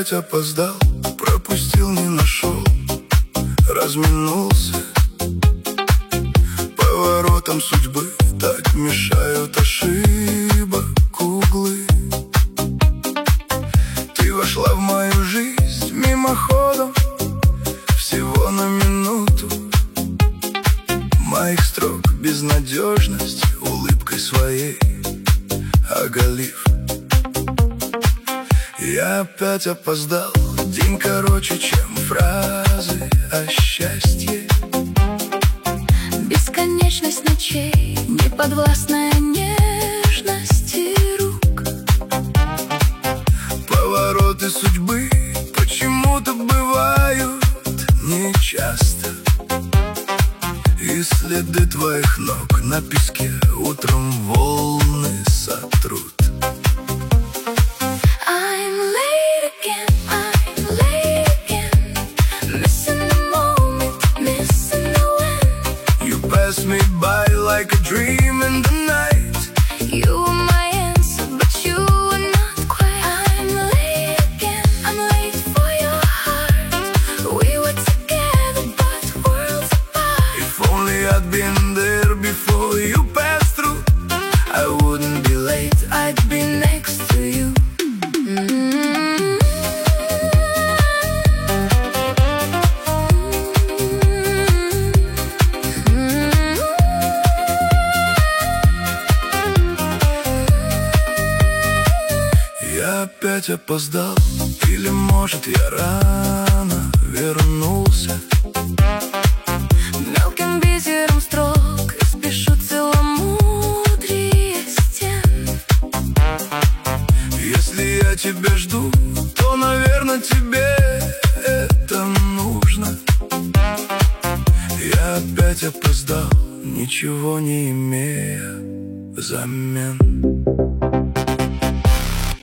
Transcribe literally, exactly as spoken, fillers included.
опять опоздал, пропустил, не нашел, разминулся. Поворотом судьбы так мешают ошибок углы. Ты вошла в мою жизнь мимоходом, всего на минуту. Моих строк безнадежность улыбкой своей оголив. Я опять опоздал, день короче, чем фразы о счастье. Бесконечность ночей, неподвластная нежности рук. Повороты судьбы почему-то бывают нечасто, и следы твоих ног на песке утром волны сотрут. Pass me by like a dream in the night. You were my answer, but you were not quite. I'm late again, I'm late for your heart. We were together, but worlds apart. If only I'd been there before you passed through, I wouldn't be late, I'd be next to you. Mm-hmm. Я опять опоздал, или, может, я рано вернулся. Мелким бисером строк и спешу целомудрие стен. Если я тебя жду, то, наверное, тебе это нужно. Я опять опоздал, ничего не имея взамен.